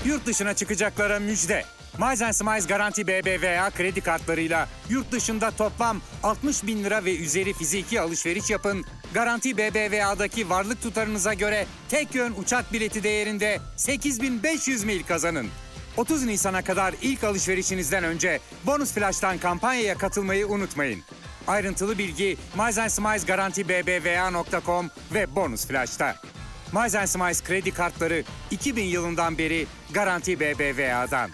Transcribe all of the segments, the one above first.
Yurt dışına çıkacaklara müjde. Miles & Smiles Garanti BBVA kredi kartlarıyla yurt dışında toplam 60 bin lira ve üzeri fiziki alışveriş yapın. Garanti BBVA'daki varlık tutarınıza göre tek yön uçak bileti değerinde 8.500 mil kazanın. 30 Nisan'a kadar ilk alışverişinizden önce Bonus Flash'tan kampanyaya katılmayı unutmayın. Ayrıntılı bilgi Miles & Smiles Garanti BBVA.com ve Bonus Flash'ta. Miles & Smiles kredi kartları 2000 yılından beri Garanti BBVA'dan.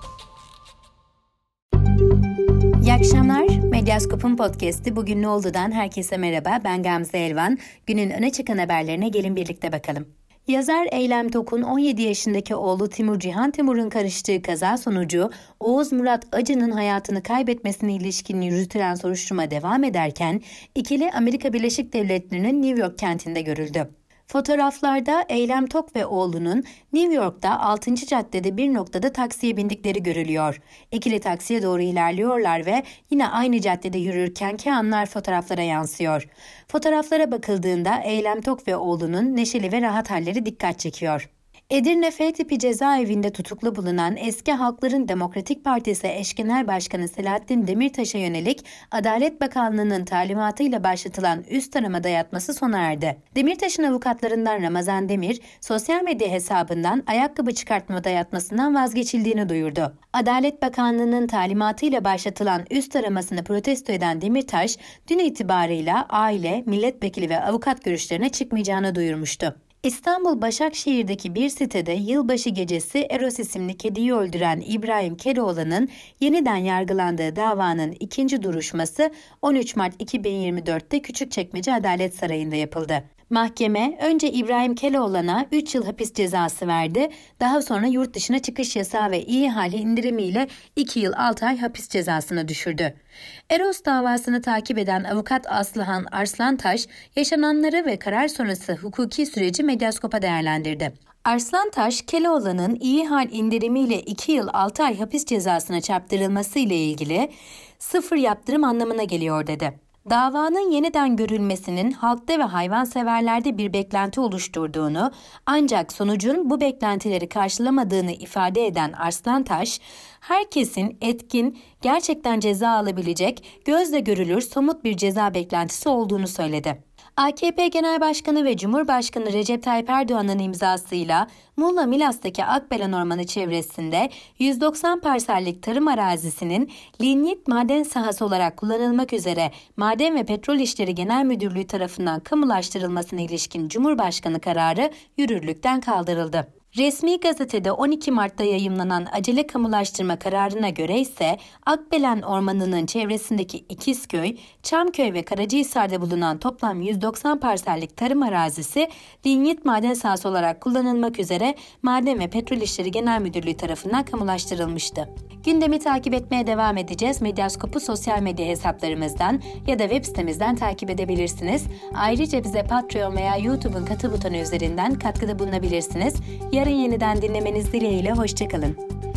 İyi akşamlar. Medyaskop'un podcast'i Bugün Ne Oldu'dan herkese merhaba. Ben Gamze Elvan. Günün öne çıkan haberlerine gelin birlikte bakalım. Yazar Eylem Tokun 17 yaşındaki oğlu Timur Cihan Timur'un karıştığı kaza sonucu Oğuz Murat Acı'nın hayatını kaybetmesine ilişkin yürütülen soruşturma devam ederken ikili Amerika Birleşik Devletleri'nin New York kentinde görüldü. Fotoğraflarda Eylem Tok ve oğlunun New York'ta 6. caddede bir noktada taksiye bindikleri görülüyor. İkili taksiye doğru ilerliyorlar ve yine aynı caddede yürürkenki anlar fotoğraflara yansıyor. Fotoğraflara bakıldığında Eylem Tok ve oğlunun neşeli ve rahat halleri dikkat çekiyor. Edirne F tipi cezaevinde tutuklu bulunan eski Halkların Demokratik Partisi eş genel başkanı Selahattin Demirtaş'a yönelik Adalet Bakanlığı'nın talimatıyla başlatılan üst arama dayatması sona erdi. Demirtaş'ın avukatlarından Ramazan Demir, sosyal medya hesabından ayakkabı çıkartma dayatmasından vazgeçildiğini duyurdu. Adalet Bakanlığı'nın talimatıyla başlatılan üst aramasını protesto eden Demirtaş, dün itibarıyla aile, milletvekili ve avukat görüşlerine çıkmayacağını duyurmuştu. İstanbul Başakşehir'deki bir sitede yılbaşı gecesi Eros isimli kediyi öldüren İbrahim Keloğlan'ın yeniden yargılandığı davanın ikinci duruşması 13 Mart 2024'te Küçükçekmece Adalet Sarayı'nda yapıldı. Mahkeme önce İbrahim Keloğlan'a 3 yıl hapis cezası verdi, daha sonra yurt dışına çıkış yasağı ve iyi hali indirimiyle 2 yıl 6 ay hapis cezasına düşürdü. Eros davasını takip eden avukat Aslıhan Arslantaş, yaşananları ve karar sonrası hukuki süreci Medyaskop'a değerlendirdi. Arslantaş, Keloğlan'ın iyi hal indirimiyle 2 yıl 6 ay hapis cezasına çarptırılması ile ilgili sıfır yaptırım anlamına geliyor dedi. Davanın yeniden görülmesinin halkta ve hayvanseverlerde bir beklenti oluşturduğunu, ancak sonucun bu beklentileri karşılamadığını ifade eden Arslantaş, herkesin etkin, gerçekten ceza alabilecek, gözle görülür somut bir ceza beklentisi olduğunu söyledi. AKP Genel Başkanı ve Cumhurbaşkanı Recep Tayyip Erdoğan'ın imzasıyla Muğla Milas'taki Akbelen Ormanı çevresinde 190 parsellik tarım arazisinin lignit maden sahası olarak kullanılmak üzere Maden ve Petrol İşleri Genel Müdürlüğü tarafından kamulaştırılmasına ilişkin Cumhurbaşkanı kararı yürürlükten kaldırıldı. Resmi gazetede 12 Mart'ta yayımlanan acele kamulaştırma kararına göre ise Akbelen Ormanı'nın çevresindeki İkizköy, Çamköy ve Karacahisar'da bulunan toplam 190 parsellik tarım arazisi lignit maden sahası olarak kullanılmak üzere Maden ve Petrol İşleri Genel Müdürlüğü tarafından kamulaştırılmıştı. Gündemi takip etmeye devam edeceğiz. Medyaskop'u sosyal medya hesaplarımızdan ya da web sitemizden takip edebilirsiniz. Ayrıca bize Patreon veya YouTube'un katıl butonu üzerinden katkıda bulunabilirsiniz. Yarın yeniden dinlemeniz dileğiyle hoşçakalın.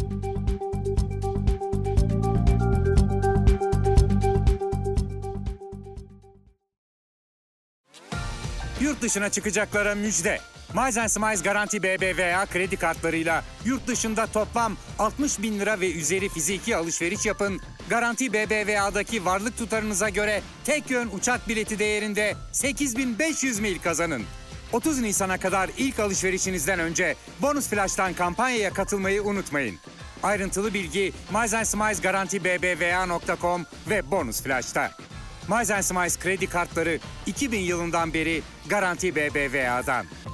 Yurt dışına çıkacaklara müjde. Miles & Smiles Garanti BBVA kredi kartlarıyla yurt dışında toplam 60 bin lira ve üzeri fiziki alışveriş yapın. Garanti BBVA'daki varlık tutarınıza göre tek yön uçak bileti değerinde 8.500 mil kazanın. 30 Nisan'a kadar ilk alışverişinizden önce Bonus Flash'tan kampanyaya katılmayı unutmayın. Ayrıntılı bilgi Miles & Smiles Garanti BBVA.com ve Bonus Flash'ta. Miles & Smiles kredi kartları 2000 yılından beri Garanti BBVA'dan.